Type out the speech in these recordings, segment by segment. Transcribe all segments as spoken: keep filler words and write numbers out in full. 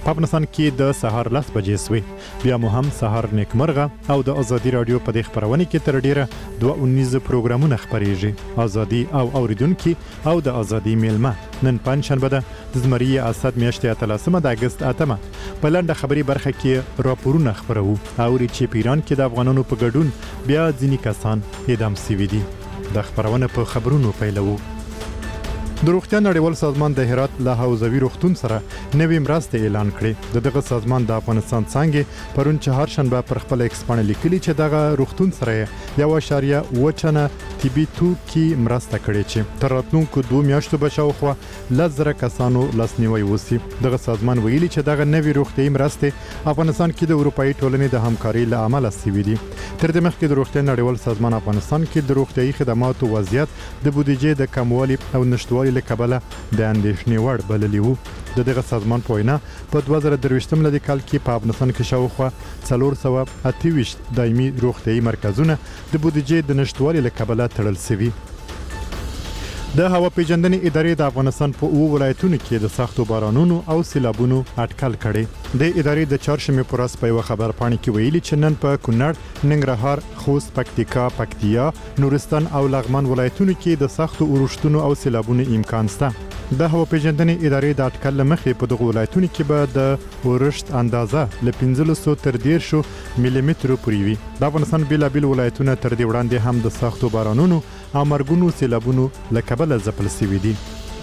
په افغانستان کې د سهار لس بجې سوې. بیا مو هم سهار نیکمرغه او د ازادي رادیو په دې خپرونه کې تر ډیره دوه اونیز پروګرامونه خپریږي. ازادي او اوریدونکو او د ازادي میلمه. نن پنځشنبه ده د زمری اسد میاشتې اتلسمه د اگست اتمه. په لنډه خبري برخه کې راپورونه خپرو او چې پیران کې د افغانانو په ګډون بیا ځینی کسان اعدام شوي دي. د خبرونه په خبرونو پیلو. د روغتیا نړیوال سازمان د هرات له حوزوي روغتون سره نوې مرسته اعلان کړې. د دغه سازمان د افغانستان څنګه پرون چهارشنبه پر خپل ایکس باندې لیکلي چې دغه روغتون سره یو اشاریه اووه ټنه طبي توکي مرسته کړې چې تر راتلونکو دوه میاشتو به شاوخوا لس زره کسانو لاسنیوي وسی. دغه سازمان ویلي چې دغه نوې روغتیايي مرستې افغانستان کې د اروپאי ټولنې د همکارۍ له امله شوې دي. تر دې مخکې د روغتیا نړیوال سازمان افغانستان کې د روغتیايي خدماتو وضعیت د بودیجې د کموالي او نشټوالي له کبله د اندېښنې وړ بللی وو. د دغه سازمان په وینا په دوه زره درویشتم لدی کال کې په افغانستان کې شاوخوا څلور سوه اته ویشت دایمي روغتیايي مرکزونه د بودیجې د نشټوالي له کبله تړل شوي. د هوا پیژندنې ادارې د افغانستان په اوو ولایتونو کې د سختو بارانونو او سیلابونو اټکل کړي. د ادارې د چهارشنبې په ورځ په یو خبرپاڼه کې ویلي چې نن په کونړ، ننګرهار، خوست، پکتیکا، پکتیا، نورستان او لغمان ولایتونو کې د سختو اورښتونو او سیلابونو امکان شته. د هوا پیژندنې ادارې د اټکل لمخې په دغه ولایتونو کې به د اورښت اندازه له پنځلسو تر دیرشو ملي مترو پورې وي. د افغانستان بیلابیل ولایتونه تر دې وړاندې هم د سختو بارانونو او مرګونو سیلابونو له کبله ځپل شوي دي.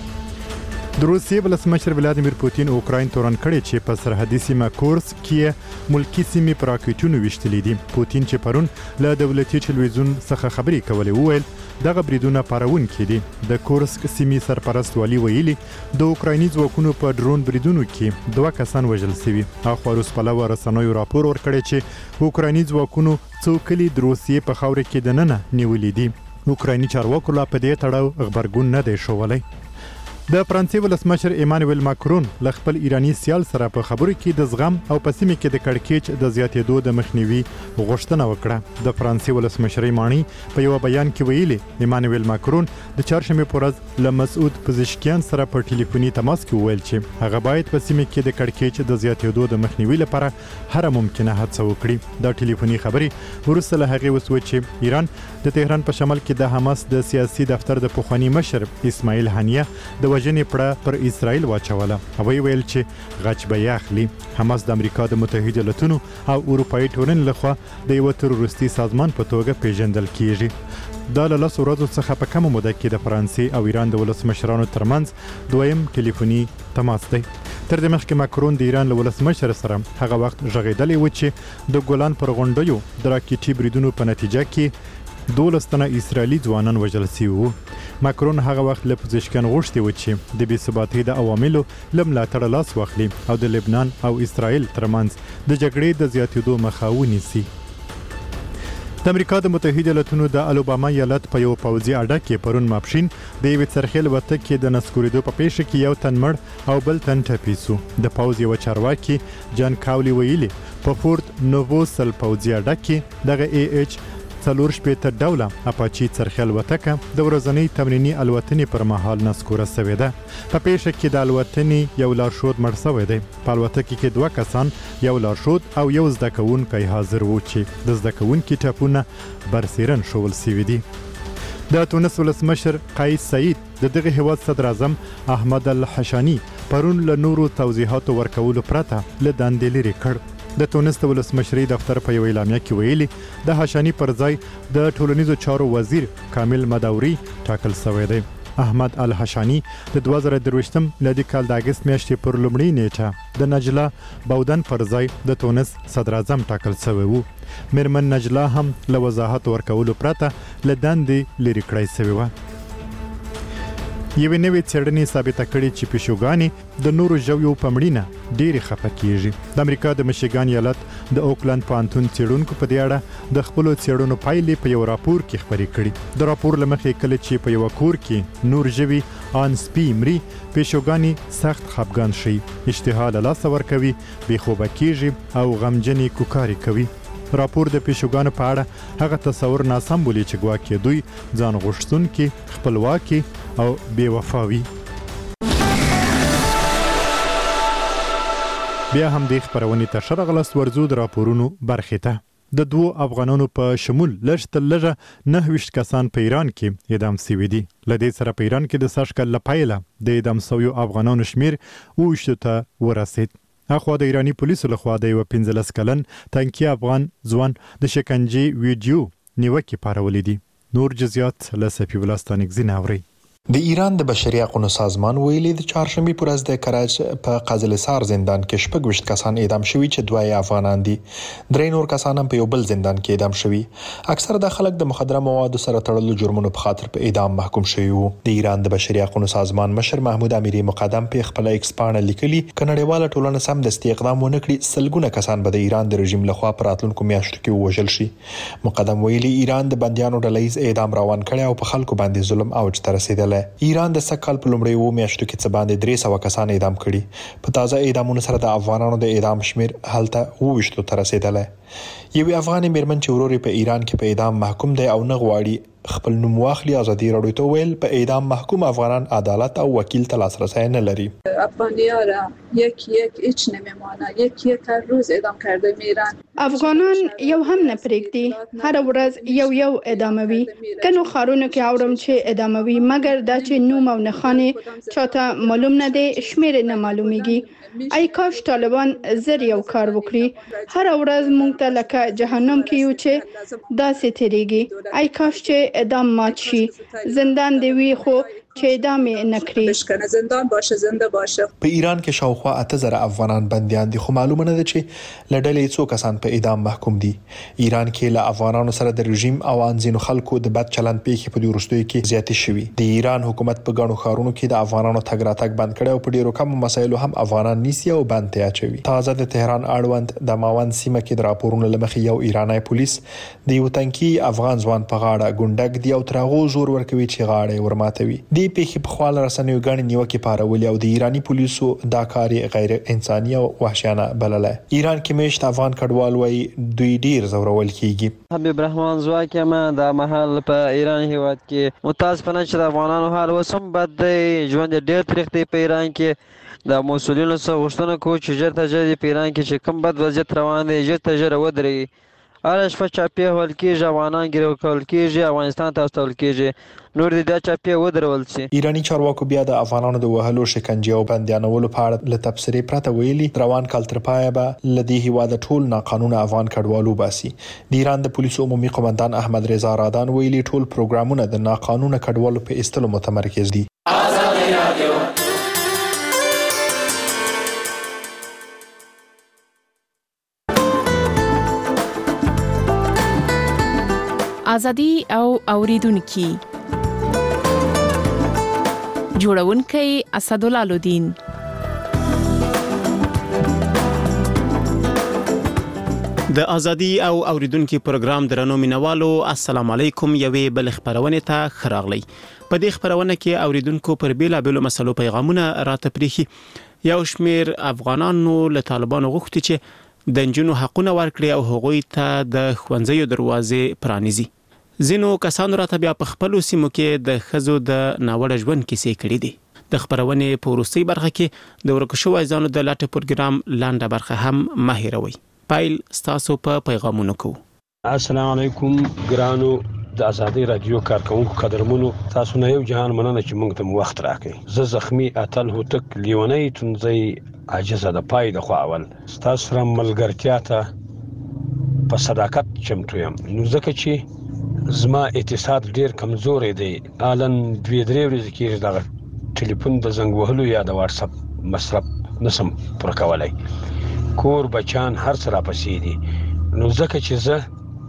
د روسیې ولسمشر ولادیمیر پوتین اوکراین تورن کړی چې په سرحدي سیمه کورس کې ملکی سیمې پر راکټونو ویشتلې دي. پوتین چې پرون له دولتي ټلویزیون څخه خبرې کولې وویل دغه بریدونه پارونکي دي. د کورسک سیمې سرپرست والی ویلي د اوکرایني ځواکونو په ډرون بریدونو کې دوه کسان وژل شوي. اخوا روس پلوه رسنیو راپور ورکړی چې اوکرایني ځواکونو څو کلي د روسیې په خاوره کې دننه نیولې دي. اوکرایني چارواکو لا په دې تړاو خبرګون نه دی ښوولی. د فرانسې ولسمشر ایمانوئل ماکرون له خپل ایرانی سیال سره په خبرو کې د زغم او په سیمه کې د کړکېچ د زیاتېدو د مخنیوي غوښتنه وکړه. د فرانسې ولسمشر مانی په یو بیان کې ویلي ایمانوئل ماکرون د چهارشنبې په ورځ له مسعود پزشکیان سره په ټلیفوني تماس کې وویل چې هغه باید په سیمه کې د کړکېچ د زیاتېدو د مخنیوي لپاره هر ممکنه هڅه وکړي. دا ټلیفوني خبرې وروسته له هغې وسوه چې ایران د تهران په شمال کې د حماس د سیاسي دفتر د پخوانی مشر اسماعیل هنیه د وژنې پړه پر اسرائیل واچوله. هغوی ویل چې غچ به یې اخلي. حماس د امریکا د متحده ایالاتونو او اروپאי ټولنې لخوا د یو تروریستي سازمان په توګه پیژندل کیږي. دا له لسو ورځو څخه په کمه موده کې د فرانسې او ایران د ولسمشرانو ترمنځ دویم ټلیفوني تماس دی. تر دې مخکې ماکرون د ایران له ولسمشر سره هغه وخت غږېدلی و چې د ګولان پر غونډیو د راکټي بریدونو په نتیجه کې دولس تنه اسرائیلي ځوانان وژل شوي وو. ماکرون هغه وخت له پزشکیان غوښتي و چې د بې ثباتۍ د عواملو له ملاتړه لاس واخلي او د لبنان او اسرائیل ترمنځ د جګړې د زیاتېدو مخه ونیسي. د امریکا د متحده ایالاتونو د الاباما ایالت په یو پوځي اډه کې پرون ماپښین د یوې څرخې له وتکې د نسکورېدو په پیښه کې یو تن مړ او بل تن ټپي سو. د پوځ یوه چارواکي جان کاولی ویلي په فورت نووسل پوځي اډه کې دغه ای ایچ څلور شپېته ډوله اپاچي څرخې الوتکه د ورځنۍ تمریني الوتنې پر مهال نسکوره شوې ده. په پیښه کې د الوتنې یو لارښود مړ شوی دی. په الوتکې کې دوه کسان یو لارښود او یو زده کوونکی حاضر وو چې د زده کوونکي ټپونه برسیرن ښوول شوي دي. د تونس ولسمشر قیس سعید د دغه هیواد صدر اعظم احمد الحشانی پرون له نورو توضیحاتو ورکولو پرته له دندې لرې کړ. د تونس د ولسمشرۍ دفتر په یو اعلامیه کې ویلي د حشانی پر ځای د ټولنیزو چارو وزیر کامل مدوري ټاکل شوی دی. احمد الحشانی د دوه زره درویشتم لدی کال د اګست میاشتې پر لومړۍ نیټه د نجله بودن پر ځای د تونس صدر اعظم ټاکل شوی وو. میرمن نجله هم له وضاحت ورکولو پرته له دندې لرې کړی شوې وه. یوې نوې څېړنې ثابته کړې چې پیشوګانې د نورو ژویو په مړینه ډېرې خفه کیږي. د امریکا د میشیګان ایالت د اوکلند پوهنتون څېړونکو په دې اړه د خپلو څېړنو پایلې په یو راپور کې خپرې کړي. د راپور له مخې کله چې په یوه کور کې نور ژوي ان سپي مري، پیشوګانې سخت خفګان شي، اشتها له لاسه ورکوي، بېخوبه کیږي او غمجنې کوکارې کوي. راپور د پیشوګانو په اړه هغه تصور ناسم بولي چې ګواکې دوی ځان غوښتونکي، خپلواکي او بې وفا وي. بیا هم د خبرونې ته شرغلس ورزو د راپورونو برخې ته. د دوو افغانانو په شمول لږ تر لږه نهه ویشت کسان په ایران کې اعدام شوي دي. له دې سره په ایران کې د سږ کال له پیله د اعدام شویو افغانانو شمیر اووه ویشتو ته ورسید. اخوا د ایرانی پولیسو لخوا د یوه پنځلس کلن تنکي افغان ځوان د شکنجې ویډیو نیوکې پارولې دي. نور جزئیات له سفی الله ستانکزي نه اورئ. د ایران د بشري حقوقو سازمان ویلي د چهارشنبه پر ورځ د کراچ په قزلسار زندان کې شپږ ویشت کسان اعدام شوي چې دوه یې افغانان دي. درې نور کسان هم په یو بل زندان کې اعدام شوي. اکثر د خلک د مخدره موادو سره تړلو جرمونو په خاطر په اعدام محکوم شوي وو. د ایران د بشري حقوقو سازمان مشر محمود امیری مقدم په خپل ایکس پاڼه لیکلي کنړیواله ټولنه سم د اقدام ونه کړي سلګونه کسان به د ایران د رژیم لخوا پر راتلونکو میاشتو کې وژل شي. مقدم ویلي ایران د بنديانو ډلهیز اعدام روان کړي او په خلکو باندې ظلم اوج ته رسیدلی. ایران د کال په لومړۍ وو میاشتو کې څه باندې درې سوه کسان اعدام کړي. په تازه اعدامونو سره د افغانانو د اعدام شمیر هلته اووه ویشتو ته رسیدلی. یوې افغاني میرمن چې ورور په ایران کې په اعدام محکوم دی او نه غواړي خپل نوم واخلي ازادي راډیو ته ویل په اعدام محکوم افغانان عدالت او وکیل ته لاسرسی نه لري. افغانی‌ها را یک یک هیچ نمیمانه، یک یک هر روز اعدام کرده میرن. افغانان یو هم نه پرېږدي، هر ورځ یو یو اعداموي. کنو خارونو کې اورم چې اعداموي، مګر دا چې نوم او نښانې چاته معلوم نه دی، شمیر نه معلومیږي. ای کاش طالبان زر یو کار وکړي. هر ورځ مونږ ته لکه جهنم کې یو چې داسې تیریږي. ای کاش چې اعدام مات شي، زندان دی وی خو چې اعدام نه کړي، زندان باشه، زنده باشه. په ایران کې شاوخوا اته زره افغانان بنديان دي، خو معلومه نه ده چې لړلې څو کسان په اعدام محکوم دي. ایران کې له افغانانو سره د رژیم او انځینو خلکو د بد چلند پیښې په دې وروستیو کې زیاتې شوي. د ایران حکومت په ګڼو ښارونو کې د افغانانو تګ راتګ بند کړی او په ډیرو کم مسایلو هم افغانان نیسي او بند ته اچوي. تازه د تهران اړوند د ماوند سیمه کې د راپورونو لمخې یو ایرانی پولیس د یو تنکي افغان ځوان په غاړه ګونډک دی او ترغو زور ورکوي چې غاړه ورماتوي. دې پیښې په خپل رسنیو غاڼې نیوکې پارولې او د ایرانی پولیسو دا کار غیر انساني او وحشیانه بلله. ایران کې مشت افغان کډوال وای دوی ډیر زورول کیږي. حبیب رحمان زواکه ما د محل په ایران هیواد کې متاسفانه چې د افغانانو حال وسم بد دی، ژوند ډیر تریخ دی په ایران کې. د مسولینو څخه غوښتنه کوو چې ژر تر ژره په ایران کې چې کوم بد وضعیت روان دی ژر تر ژره ودرېږي. هره شپه چاپې وهل کېږي، افغانان ګیرو کول کېږي، افغانستان ته استول کېږي. نور دې دا چاپې ودرول شي. ایرانی چارواکو بیا د افغانانو د وهلو، شکنجې او بندیانولو په اړه له تبصرې پرته ویلي روان کال تر پایه به له دې هیواده ټول ناقانونه افغان کډوال وباسي. د ایران د پولیسو عمومي قومندان احمد رضا رادان ویلي ټول پروګرامونه د ناقانونه کډوالو په ایستلو متمرکز دي. ازادي او اوریدونکو جوړونکي اسدالله لودین. د ازادي او اوریدونکو پروګرام درنو مینوالو السلام علیکم. یوې بل خبرونه ته خراغلی. په دې خبرونه کې اوریدونکو پر بیلا بیلو مسلو پیغامونه راته پریخي. یو شمیر افغانانو له طالبانو غوښتي چې د جنونو حقونه ورکړي او هغوی ته د خوندزیو دروازې پرانیزي. زینو کسانو راته بیا په خپل سیمو کې د خزو د ناوړه ژوند کیسې کړې دي. د خبرونې په وروستۍ برخه کې د ورکو شویو ځانو د لاټه پروګرام لاندې برخه هم ماهروي. پایل ستاسو په پیغامونو کو. السلام علیکم ګرانو د ازادي رادیو کارکونکو قدرمنو، تاسو نه یو جهان مننه چې موږ ته وخت راکړئ. زه زخمی اتل هوتک لیونی تونځي عاجزه د پای د خو اول تاسو سره ملګرتیا ته په صداقت چمتو یم. نو ځکه چې زما اتصال ډیر کمزورې دی، الان دوی درې ورځې کېږي دغه ټلیفون د زنګ وهلو یا د واتس اپ مصرف نسم پر کولای. کور بچان هر څه راپسې دي. نو ځکه چې زه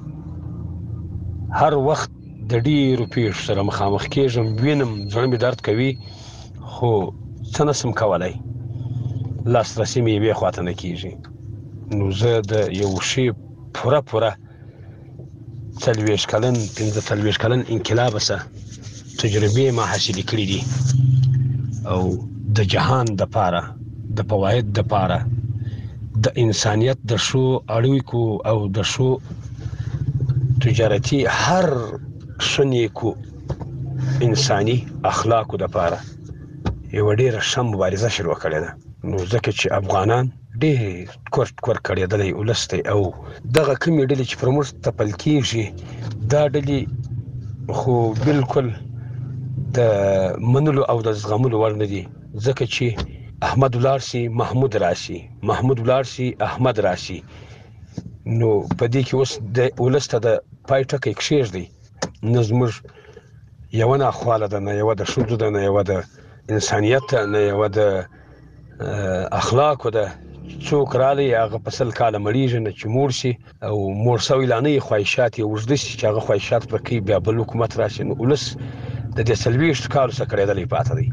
هر وخت د ډیرو پیښو سره مخامخ کېږم، وینم زړه مې درد کوي، خو څه نسم کولای، لاسرسي مې یوې خواته نه کېږي. نو زه د یو شي پوره پوره څلوېښت کلن پنځه څلوېښت کلن انقلاب سره تجربې ما حاصلې کړې دي او د جهان د پاره د فواید د پاره د انسانیت د شو اړیکو او د شو تجارتي هر شنیکو انساني اخلاقو د پاره یو ډېر شم مبارزه شروع کړې ده. نو ځکه چې افغانان ډېر کورت کور کړېدلی ولس دی او دغه کومې ډلې چې پر موږ تپل کېږي دا ډلې خو بالکل د منلو او د زغملو وړ نه دي، ځکه چې احمد ولاړ سي محمود راشي، محمود ولاړ سي احمد راشي. نو په دې کې اوس د ولس ته د پای ټکی کښېږدي، نه زموږ یوه ناخواله ده، نه یوه د ښځو ده، نه یوه د انسانیت ده، نه یوه د اخلاقو ده. څوک رالی هغه په سل کاله مړېږي نه چې موړ شي او موړ سوی لا نه یې خواهشات یې اوږده شي چې هغه خواهشات پوره کوي، بیا بل حکومت راشي. نو ولس د دې څلوېښتو کالو څخه کړېدلی پاته دی.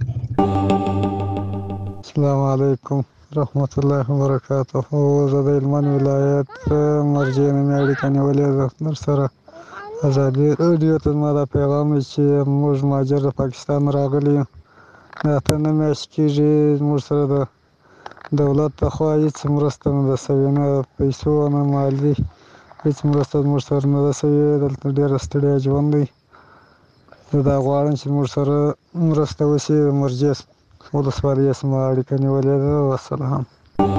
السلام علیکم رحمت الله وبرکاته. زه د هلمند ولایت مرجع نومې اړیکه نیولې ده در سره. ازادي راډیو ته زما دا پیغام دی چې موږ مهاجر د پاکستان راغلي یو، دا اته نه میاشتې کېږي زموږ سره د دولت لخوا هېڅ مرسته نه ده سوې، نه پیسو نه مالي هېڅ مرسته زموږ سره نه ده سوې. دلته ډېره ستړیا ژوند دی. زه دا غواړم چې زموږ سره مرسته وشي. د مرجع ولسوالۍ سمه اړیکه نیولې ده. والسلام.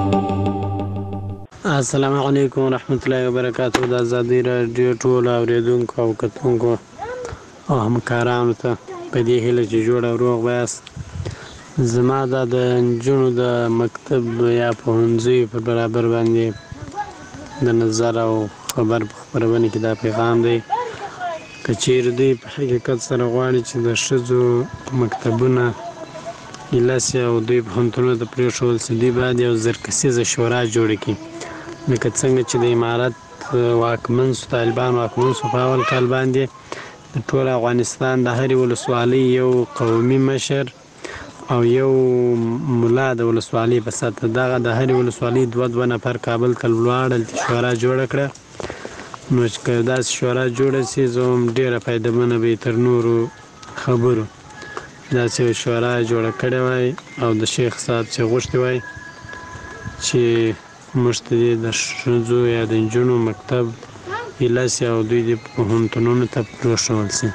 السلام علیکم ورحمت الله وبرکاته. د ازادي راډیو ټولو اورېدونکو او کتونکو او همکارانو ته په دې هیله چې جوړ او روغ یاست. زما دا د نجونو د مکتب یا پوهنځیو په برابر باندې د نظر او خبر په خپرونه کې دا پیغام دی. که چیرې دوی په حقیقت سره غواړي چې د ښځو مکتبونه ایله سي او دوی پوهنتونونو ته پرېښودل سي، دوی باید یو زرکسیزه شورا جوړه کړي، لکه څنګه چې د امارت واکمن سو، طالبان واکمن سو په اول کال باندې د ټول افغانستان د هرې ولسوالۍ یو قومي مشر او یو ملا د ولسوالۍ په سطحه، دغه د هرې ولسوالۍ دوه دوه نفر کابل ته ولاړل، شورا جوړه کړه. نو چې که داسې شورا جوړه سي زه هم ډېره فایدهمنه به تر نورو خبرو داسې یو شورا جوړه کړې وای او د شیخ صاحب چې غوښتي وای چې موږ ته د ښځو یا د نجونو مکتب ایله سي او دوی د پوهنتونونو ته پرېښودل سي.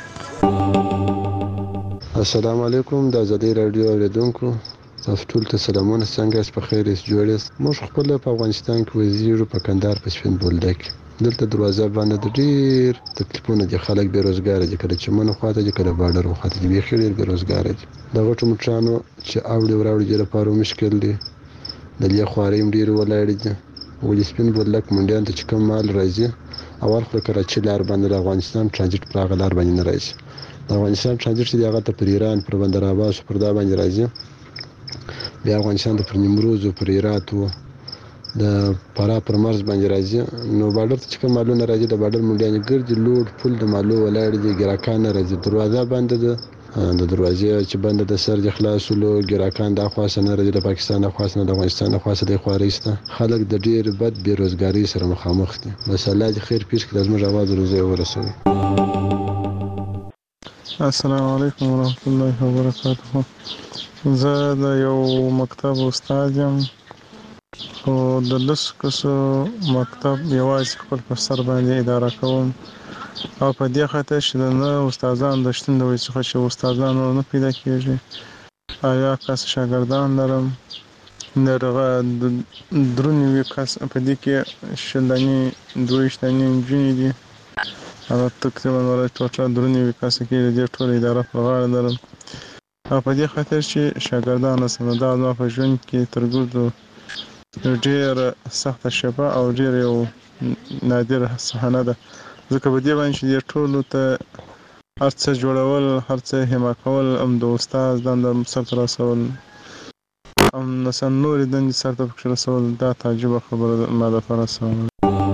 السلام علیکم د ازادي راډیو اورېدونکو، تاسو ټول ته سلامونه. څنګه یاست؟ په خیر یاست؟ جوړ یاست؟ موږ خپله په افغانستان کې وزیرو په کندهار په سپین بولدک دلته دروازه باندې د ډېر تکلیفونه دي. خلک بېروزګاره دي، کله چمنو خواته دي، کله بارډر خواته دي، بیخي ډېر بېروزګاره دي. د غټو موټرانو چې اوړي وراوړي دې لپاره مشکل دی. د لې خوارۍ هم ډېرې ولاړې دي. ولې سپین بولدک منډیانو ته چې کوم مال راځي اول خو د کراچۍ لار باندې د افغانستان ټرانزیټ پر هغه لار باندې نه راځي. د افغانستان ټرانزیټ چې دی هغه ته پر ایران، پر بندر عباس پر دا باندې راځي. بیا افغانستان ته پر نیمروز او پر هرات و د فراه پر مرز باندې راځي. نو بارډر ته چې کوم مالونه راځي د بارډر منډیانې ګرځي، لوډ فل د مالو ولاړ دي، ګراکان نه راځي. دروازه بنده ده، د دروازې چې بنده د سر د خلاصولو ګراکان د خاصه نه راځي، د پاکستان د خاصه نه، د افغانستان د خاصه د خوارۍ سته. خلک د ډېر بد بېروزګارۍ سره مخامخ دي. بس الله دې خیر پیښ کړي، زموږ اواز روزي ورسوي. السلام علیکم ورحمت الله وبرکاته. زه د یو مکتب استاد یم، خو د لسو کسو مکتب یوازې خپل پر سر باندې اداره کوم، او په دې خاطر چې د نه استادانو د شتون د وجې څخه چې استادان نه پیدا کېږي، او یا کس شاګردان لرم، دغه درې نوي کس په دې کې شل دانې دوه ویشت دانې نجونې دي، هغه تقریبا ولې ټوټل درې نوي کسه کې د دې ټوله اداره پر غاړه لرم. او په دې خاطر چې شاګردان هستم، دا زما په ژوند کې تر ګردو ډېره سخته شپه او ډېر یو نادره صحنه ده، ځکه په دې باندې چې دې ټولو ته هر څه جوړول، هر څه حما کول، هم د استاد دنده سرته رسول، هم مثلا نورې دندې سرته پکې رسول، دا تعجبه خبره ده ما دپاره سوال.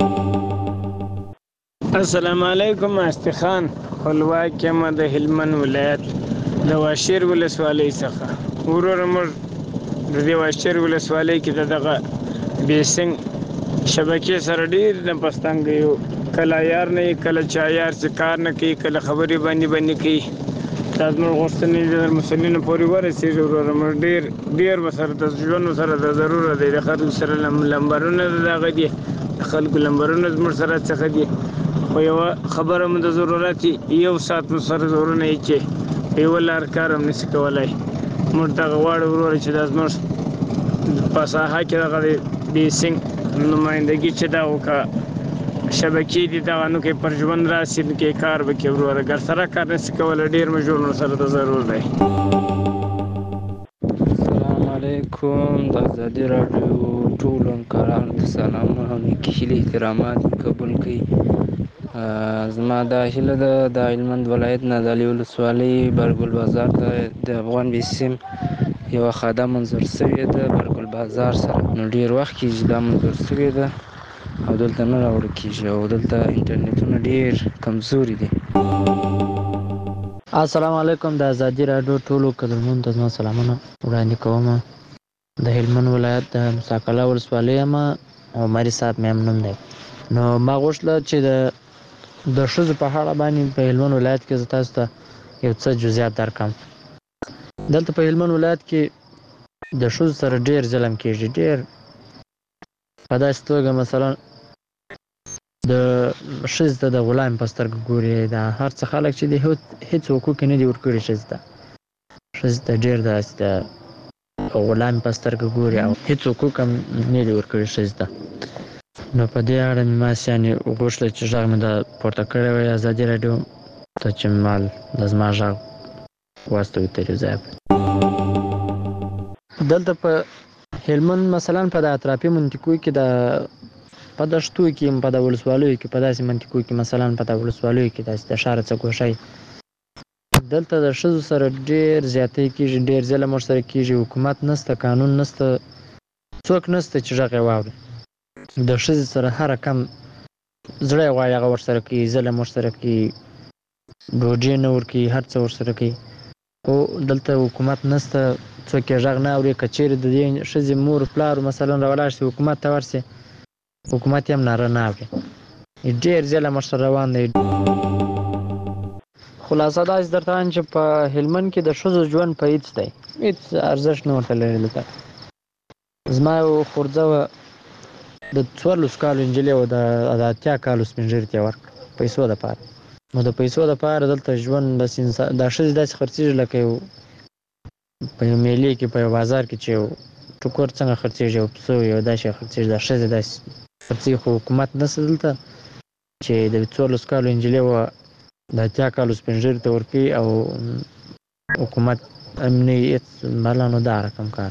السلام علیکم. استی خان خپلواک یم د هلمند ولایت د واشیر ولسوالۍ څخه. وروره موږ د دې واشیر ولسوالۍ کې د دغه بیسنګ شبکې سره ډېر نه پستانګه یو، کله عیار نه وي، کله چې عیار چې کار نه کوي، کله خبرې باندې باندې کوي. دا زموږ غوښتنې د مسؤلینو پورې ورسېږي. وروره موږ ډېر ډېر ورسره د ژوند ورسره د ضروره دی. د خلکو سره لمبرونه د دغه دي، د خلکو لمبرونه زموږ سره څخه دي، خو یوه خبره مو د ضرورت یو ساعت مو سره زورونه یې چې یوه لار کار هم نشي کولی. موږ دغه غواړو وروره چې دا زموږ په ساحه کې دغه د سنگ نمایندگی چې دا وکړه شبکې دي دغه نو کې پر ژوند راسي نو کې کار وکړي وروره ګر سره کار نشي کولی ډېر مجبور سره د ضرور دی. السلام علیکم د ازادي راډیو ټولو همکارانو ته سلامونه او نیکې هیلې احترامات قبول کړئ. زما دا هیله ده د هلمند ولایت نه د علي ولسوالۍ برګل بازار ته د افغان بیسیم یوه خاده منظور شوې ده برګل بازار سره. نو ډېر وخت کېږي دا منظور شوې ده او دلته نه راوړل کېږي او دلته انټرنیټونه ډېر کمزوري دي. السلام علیکم د ازادي راډیو ټولو قدرمنو ته زما سلامونه وړاندې کوم. د هلمند ولایت د موسی قلعه ولسوالۍ یم او مری صاحب مې هم نوم دی. نو ما غوښتله چې د د ښځو په اړه باندې په هلمند ولایت کې زه تاسو ته یو څه جزئیات درکړم. دلته په هلمند ولایت کې د ښځو سره ډېر ظلم کېږي، ډېر په داسې توګه مثلا د ښځې ته د غلام په سترګه ګوري. دا هر څه خلک چې دي هېڅ حقوق نه دي ورکړي ښځې ته. ښځې ته ډېر داسې د غلام په سترګه ګوري او هېڅ حقوق هم نه دي ورکړي ښځې ته. نو په دې اړه مې ماسې یعنې غوښتله چې غږ مې د پورته کړی وای ازادي راډیو ته چې مال د زما غږ واستوي تر یو ځایه. دلته په هلمند مثلا په د اطرافي منطقو کې د په دښتو کې په د ولسوالیو کې په داسې منطقو کې مثلا په د ولسوالیو کې داسې د ښاره څه ګوښی دلته د ښځو سره ډېر زیاتی کېږي، ډېر ظلم ورسره کېږي. حکومت نشته، قانون نشته، څوک نشته چې غږ یې واوري. د ښځې سره هر کم زړه یې غواړي هغه ورسره کوي، ظلم ورسره کوي، ډوډۍ نه ورکوي، هر څه ورسره کوي. خو دلته حکومت نشته، څوک یې غږ نه اوري. که چېرې د دې ښځې مور پلار مثلا راولاړ شي حکومت ته ورسي، حکومت یې هم ناره نه اوري. ډېر ظلم ورسره روان دی. خلاصه داسې درته وایم چې په هلمند کې د ښځو ژوند په هېڅ دی، هېڅ ارزښت نه ورته لري. دلته زما یو خورځه وه د څوارلسو کالو نجلۍ وه، د اتیا کالو سپین ږیري ته یې ورکړه پیسو دپاره. نو د پیسو دپاره دلته ژوند بس انسان دا ښځې داسې خرڅېږي لکه یو په یو میلې کې په یو بازار کې چې یو ټوکر څنګه خرڅېږي، یو پسه یو دا شی خرڅېږي، دا ښځې داسې خرڅېږي. خو حکومت نشته دلته چې د څوارلسو کالو نجلۍ وه د اتیا کالو سپین ږیري ته ورکوي او حکومت هم نه وي هېڅ بله. نو دا رقم کار.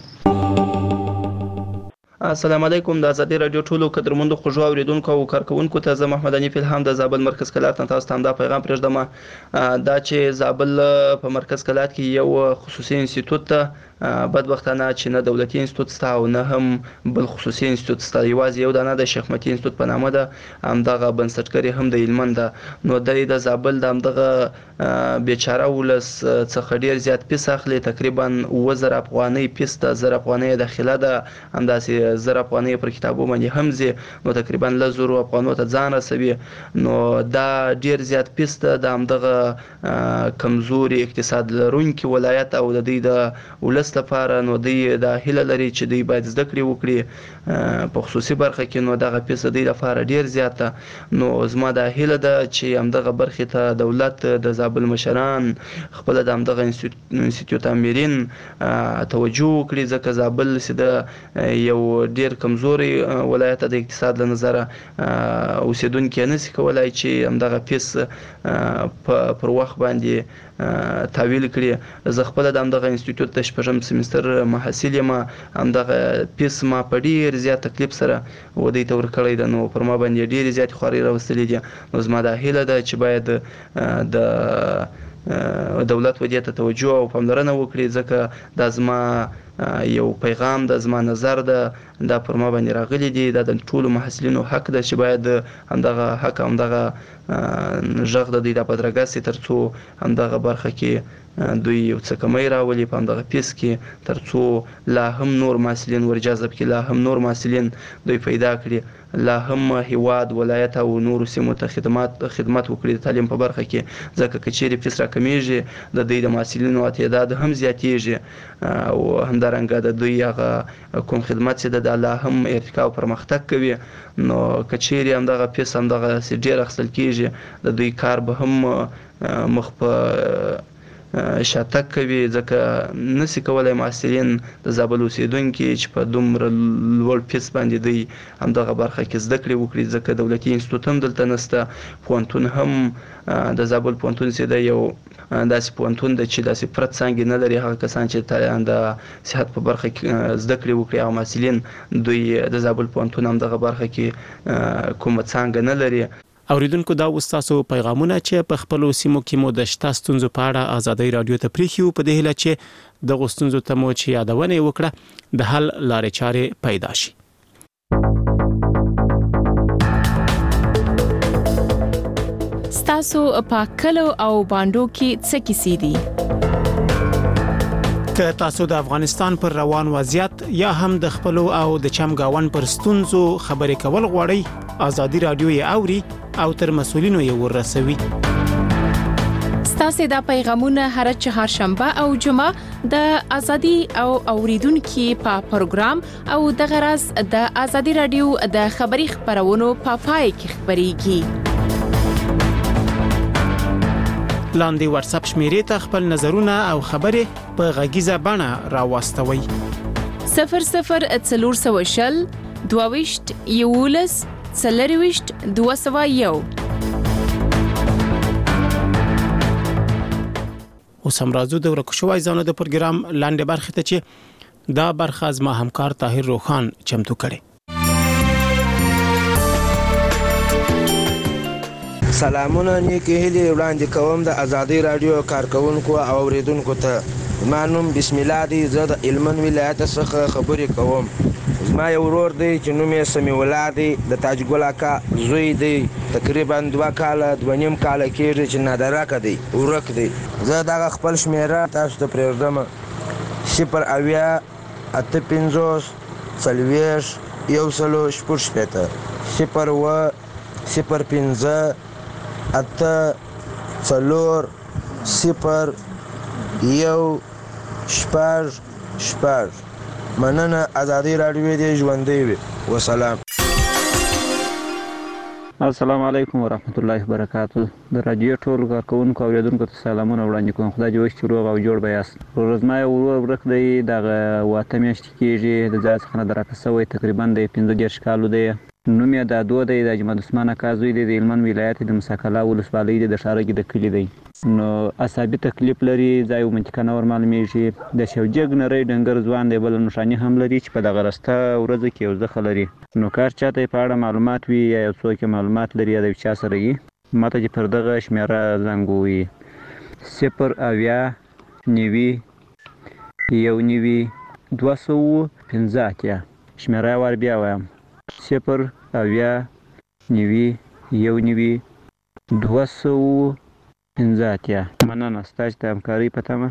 السلام علیکم د ازادي راډیو ټولو قدرمنو خوږو اوریدونکو او کارکونکو ته زه محمد حنیف الهام د زابل مرکز کلات نه تاسو ته همدا پیغام پرېږدم دا چې زابل په مرکز کلات کې یو خصوصي انسټیټوټ ته بدبختانه چې نه دولتي انسټیټوټ شته او نه هم بل خصوصي انسټیټوټ شته، یوازې یو دانه د شیخ متي انسټیټوټ په نامه ده. همدغه بنسټګر هم د هلمند ده. نو دی د زابل د همدغه بیچاره ولس څخه ډېر زیات پیس اخلي، تقریبا اووه زره افغانۍ پیس ده، زر افغانۍ داخله ده، همداسې زر افغانۍ پر کتابو باندې هم ځي، نو تقریبا لس زرو افغانو ته ځان رسوي. نو دا ډېر زیات پیس ده د همدغه کمزوري اقتصاد لرونکي ولایت او د دوی د ولس لپاره. نو دوی دا هیله لري چې دوی باید زده کړې وکړي په خصوصي برخه کې. نو دغه پیس د دوی لپاره ډېر زیات ده. نو زما دا هیله ده چې همدغه برخې ته دولت د زابل مشران خپله د همدغه انسټیټیوټ امیرین توجه وکړي، ځکه زابل چې د یو ډېر کمزوري ولایت د اقتصاد له نظره اوسېدونکي نشي کولای چې همدغه پیس پر وخت باندې تحویل کړي. زه خپله د همدغه انسټیټیوټ د شپږم سیمستر محصل یم. همدغه پیس ما په ډېر زیات تکلیف سره ودې ته ورکړی ده. نو پر ما باندې ډېرې زیاتې خوارۍ راوستلې دي. نو زما دا هیله ده چې باید د دولت ودې ته توجه او پاملرنه وکړي، ځکه دا زما یو پیغام ده، زما نظر ده، دا پر ما باندې راغلی دي. دا د ټولو محصلینو حق ده چې باید همدغه حق همدغه غږ د دوی را بدرګه سي، تر څو همدغه برخه کې دوی یو څه کمی راولي په همدغه پیس کې، تر څو لا هم نور محصلین ورجذب کړي، لا هم نور محصلین دوی پیدا کړي، لا هم هیواد ولایت او نورو سیمو ته خدمات خدمت وکړي د تعلیم په برخه کې. ځکه که چیرې پیس راکمیږي د دوی د محصلینو تعداد هم زیاتیږي او همدارنګه د دوی هغه کوم خدمت چې د لا هم ارتقا او پرمختګ کوي. نو که چیرې همدغه پیس همدغه ډېر اخیستل کېږي د دوی کار به هم مخ په شاتګ کوي، ځکه نسی کولای محصلین د زابل اوسیدونکي چې په دومره لوړ فیس باندې دی همدغه برخه کې زده کړې وکړي، ځکه دولتي انسټیټوټ هم دلته نشته، پوهنتون هم د زابل پوهنتون سیده یو داسې پوهنتون دی چې داسې پرت څانګې نه لري. هغه کسان چې د صحت په برخه کې زده کړې وکړي هغه محصلین دوی د زابل پوهنتون هم دغه برخه کې کومه څانګه نه لري. اوریدونکو دا وستاسو پیغامونه چې په خپل سیمو کې مو د شته ستونزو په اړه ازادي رادیو ته پریښیو، په دې هیله چې د غوښتنځو ته مو چې یادونه وکړه د حل لارې چارې پیدا شي. ستاسو په کلو او باندو کې څه کیسې دي؟ که تاسو د افغانستان پر روان وضعیت یا هم د خپل او د چمګاون پر ستونزو خبرې کول غواړئ، ازادي رادیو یې اوري او تر مسولینو یې ورسوي. ستاسو د پیغامونه هر چهارشنبه او جمعه د ازادي او اوریدونکو په پروګرام او د غرض د ازادي رادیو د خبري خبرونو په پای کې خبريږي. لاندې واتس اپ شمیرې ته خپل نظرونه او خبرې په غږیزه بڼه راوستوي. صفر صفر څلور سوه شل دوه یولس څلرویشت دوه سوه یو. اوس هم راځو د ورکو شوی ځانو د پروګرام لاندې برخه ته چې دا برخه از ما همکار طاهر روخان چمتو کړي. سلامونه نیکی هیلې وړاندې کوم د ازادي رادیو کارکونکو او اوریدونکو ته. زما نوم بسم الله دی، زه د هلمند ولایت څخه خبرې کوم. زما یو ورور دی چې نوم یې سمیع الله دی، د تاج ګل اکا زوی دی، تقریبا دوه کاله دوه نیم کاله کېږي چې نادرکه دی، ورک دی. زه دغه خپل شمیره تاسو ته پرېږدم: صفر اویا اته پنځوس څلوېښت یو سلو شپږ شپېته، صفر اوه صفر پنځه اته څلور صفر یو شپږ شپږ. مننه. ازادي رادیو دې ژوندۍ وي. وسلام. السلام علیکم ورحمت الله وبرکاته. د رادیو ټول کارکونکو او اوریدونکو ته سلامونه وړاندې کوم. خدای دې وکړي چې روغ او جوړ به یاست. ورځما یو ورور ورک دی، دغه واته میاشتې کېږي د ځای څخه نه درکه شوی، تقریبا د پنځه دېرش کالو دی. نوم یې د دو دی، د اجمل عثمان اکا زوی دی، د هلمند ولایت د مساکلا ولسوالۍ دی، د ښاره کې د کلي دی. نو عصبي تکلیف لري، ځای او منطقه نه ور معلومیږي. د شوجګ نری ډنګر ځوان دی، بل نښاني هم لري چې په دغه رسته ورځ کې یو ځخه لري. نو کار چاته په اړه معلومات وي یا یو څوک معلومات لري یا د چا سره یې ماته چې پر دغه شمیره زنګ ووي: صفر اویا نوي یو نوي دوه سوه پنځه اتیا. شمیره ور بیا وایم: صفر اویا نوي یو نوي دوه سوه پنځه اتیا. مننه ستاسو ته همکاري په تمه.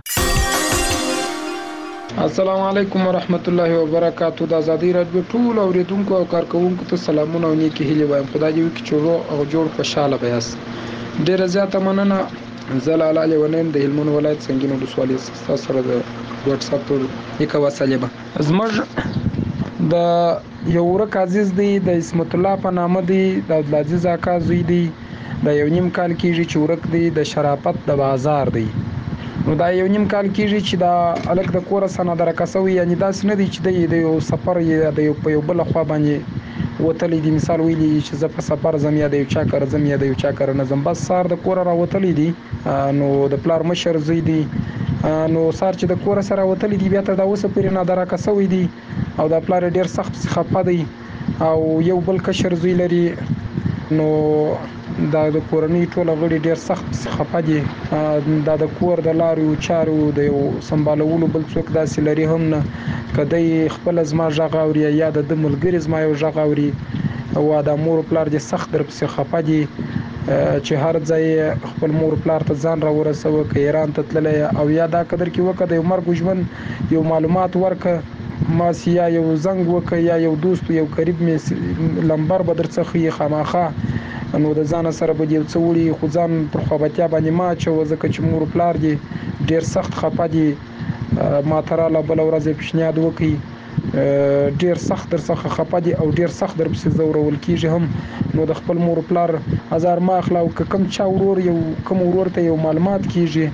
السلام علیکم ورحمت الله وبرکاتو. د ازادي رادیو ټول اوریدونکو او کارکونکو ته سلامونه او نیکی هیلې وایم. خدای دې وکړي چې روغ او جوړ خوشاله به یاست. ډیره زیاته مننه. زه لاله لیونیم د هلمند ولایت سنګین ولسوالۍ څخه سره د واتس اپ یک وسیله به زموږ د یو ورک عزیز دی، د اسمت الله په نامه دی، د عبدالعزیز اکا زوی دی، د یو نیم کال کېږي چې ورک دی، د شرافت د بازار دی. نو دا یو نیم کال کېږي چې دا الک د کوره سره درکه شوی، یعنی داسې نه دی چې د یو سفر یا د یو په یو بل خوا باندې وتلی دی. مثال ویلی چې زه په سفر ځم یا د یو چا کار ځم یا د یو چا کار نه ځم، بس سار د کوره راوتلی دی. نو د پلار مشر زوی دی، نو سار چې د کوره سره وتلی دی بیا تر دا اوسه پورې نادرکه شوی دی او د پلار ډیر سخت خفه دی او یو بل کشر زوی لري. نو دا د کورنۍ ټول غړي ډیر سخت خفه دي. دا د کور د لارو چارو د یو سمبالولو بل څوک داسې لري هم نه. کدی خپل زما ژغ اوري یا د ملګری زما یو ژغ اوري او د مور پلار دې سخت در پسې خفه دي چې هر ځای خپل مور پلار ته ځان را ورسوه، که ایران ته تللی او یا دا قدر کې وکړه د یو مرګ ژوند یو معلومات ورکړه، ماس یا یو زنګ وکړه یا یو دوست یو قریب مې لمبر به در څه ښیي خامخا، نو د ځان سره به یو څه وړي خو ځان پر خوابتیا باندې ما اچوه ځکه چې مور پلار دې ډېر سخت خفه دي. ما ته راله بله ورځ یې پیشنهاد وکړي، ډیر سخت در څخه خفه دي او ډیر سخت در پسې ځورول کېږي هم. نو د خپل مور پلار ازار ما اخلا او که کوم چا ورور یو کوم ورور ته یو معلومات کېږي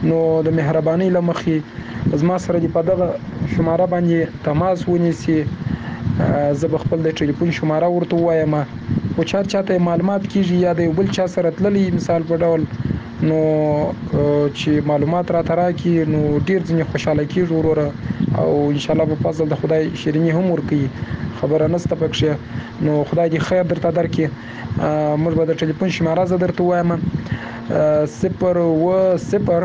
نو د مهرباني لمخې زما سره دی په دغه شماره باندې تماس ونیسي. زه به خپل د ټلیفون شماره ورته وایم او چا چاته معلومات کیږي یا د بل چا سره تللی مثال په ډول نو چې معلومات را تراکي نو ډیر ځنې خوشاله کیږي وروره او ان شاء الله په فضل د خدای شیرینی هم ورکي خبره نسته پکښه. نو خدای دې خیر درته درکړي. موږ به د ټلیفون شماره زه درته وایم صفر و صفر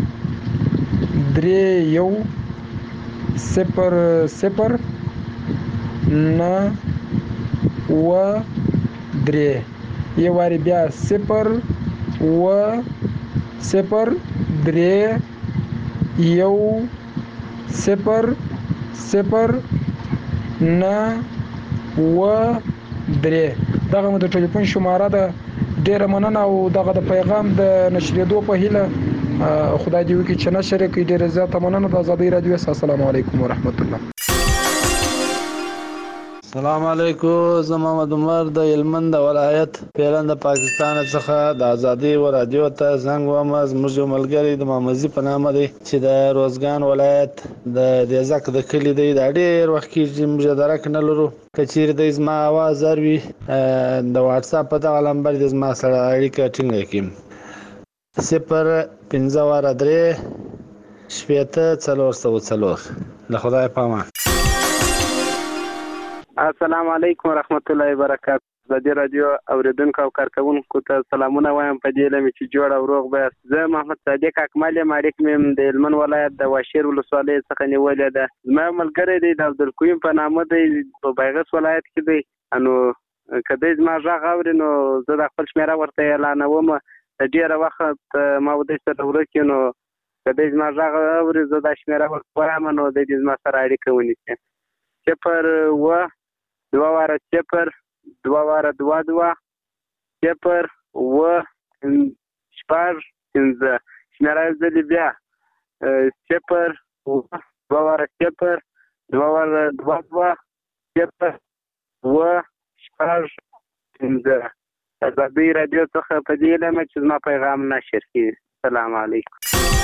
درې یو صفر صفر نه و درې یو واري بیا صفر و صفر درې یو صفر صفر نه و درې دغه مو د ټلیفون شماره ده. ډیره مننه او دغه د پیغام د نشریدو په هیله خدای دې وکړي چې نشر کړي. ډیره زیاته مننه د آزادۍ رادیو. السلام علیکم ورحمت الله. السلام علیکم. زه محمد عمر د هلمند ولایت پیران د پاکستان څخه د آزادۍ رادیو ته زنګ وم. زموږ یو ملګری د مامزي په نامه دی چې د روزګان ولایت د دیزک د کلی دی. دا ډېر وخت کېږي موږ درک نه لرو. که چیرې دی زما اواز اروي د واتساپ په دغه نمبر دی زما سره اړیکه ټینګه کړي. صفر پنځه واره درې شپېته څلور سوه څلور. له خدای په امان. السلام علیکم ورحمت الله وبرکاته. د دې رادیو اوریدونکو او کارکونکو ته سلامونه وایم په دې لمه چې جوړ او روغ به. زه محمد صادق اکمل یم. اړیک مې د هلمند ولایت د واشیر ولسوالۍ څخه نیولې ده. زما ملګری دی د عبدالقیوم په نامه دی په بیغس ولایت کې دی. نو کله زما غږ اوري نو زه د خپل شمیره ورته اعلانوم. د ډیره وخت ما ودې سره ورکې نو کله زما غږ اوري زه د شمیره ورته وایم نو د دې زما سره اړیکه ونیسي. صفر و دوه واره صفر دوه واره دوه دوه صفر و شپږ پنځه. شمیره یې ځلې بیا صفر و دوه واره صفر دوه واره دوه دوه صفر و شپږ پنځه. آزادۍ رادیو څخه په دې لمه چې زما پیغام نشر کړي. السلام علیکم.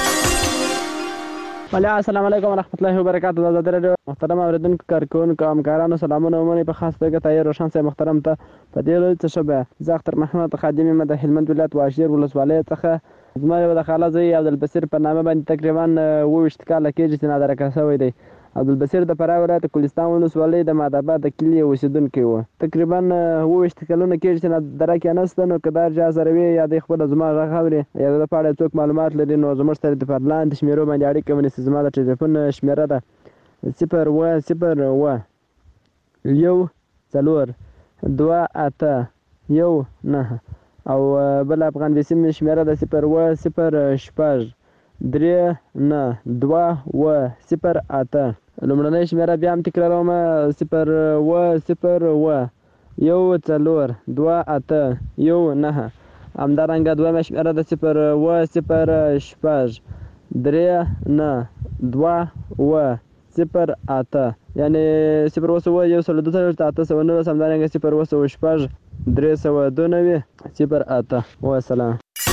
وعلیکم السلام علیکم ورحمت الله وبرکاته. د آزادۍ رادیو محترم اوریدونکو کارکونکو همکارانو سلامونه ومنئ. په خاص توګه طاهر روشن صاحب محترم ته په دې لوی څه شبه زه اختر محمد خادم یم د هلمند ولایت واشیر ولسوالۍ څخه. زما یو د خاله زوی عبدالبصیر په نامه باندې تقریبا اووه ویشت کاله کېږي چې نادرکه شوی دی. عبدالبصیر د فراه ولایت کوهستان ولسوالۍ د مادآباد د کلي اوسېدونکی و. تقریبا اووه ویشت کلونه کېږي چې نادرکه نشته. نو که دا چا سره وي یا دی خپله زما غږ اوري یا د ده په اړه څوک معلومات لري نو زموږ سره د پر لاندې شمېرو باندې اړیکه ونیسي. زما د ټلیفون شمېره ده صفر و صفر و یو څلور دوه اته یو نهه او بل افغان ویسیم شمېره ده صفر و صفر شپږ درې نه دوه و صفر اته. لومړنۍ شمېره بیا هم تکراروم صفر و صفر و یو څلور دوه اته یو نهه. همدارنګه دویمه شمېره ده صفر و صفر شپږ درې نه دوه و صفر اته یعنې صفر اوه سوه یو سل دوه څلوېښت اته سوه نولس. همدارنګه صفر اوه سوه شپږ درې سوه دوه نوي صفر اته. والسلام.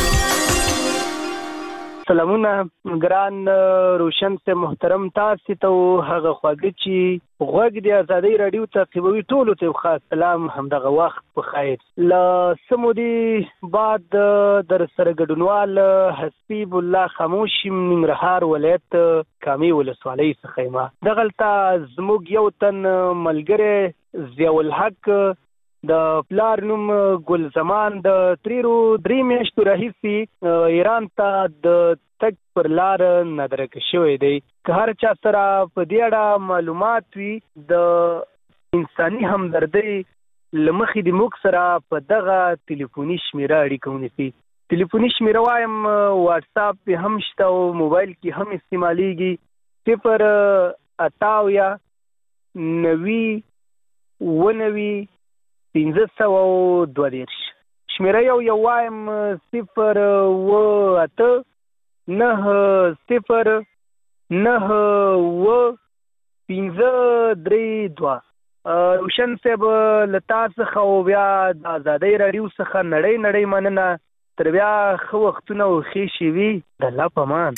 سلامونه ګران روشن سے محترم تاسو ته هغه خواږه چې غوږ د آزادۍ رادیو تعقیبوي ټولو ته خاص سلام همدغه وخت په خیر. له سمودي بعد در سره ګډونوال حسیب الله خاموش ننګرهار ولایت کامي ولسوالۍ څخه یم. دغلته زموږ یو تن ملګری ضیاءالحق د پلار نوم ګل زمان د تریرو درې میاشتو راهیسې ایران ته د تګ پر لار نادرکه شوی دی. که هر چا سره په دې اړه معلومات وي د انساني همدردۍ له مخې د موږ سره په دغه تلیفوني شمېره اړیکه ونیسي. تلیفوني شمېره وایم واټساپ پې هم شته او موبایل کې هم استعمالیږي. صفر اته اویا نوي اووه نوي پنځه سوه او دوه دېرش. شمېره یو یو وایم صفر اووه اته نهه صفر نهه اووه پنځه درې دوه. روشن صاحب له تا څخه او بیا د آزادۍ راډیو څخه نړۍ نړۍ مننه. تر بیا ښه وختونه او ښې شېبې د الله په امان.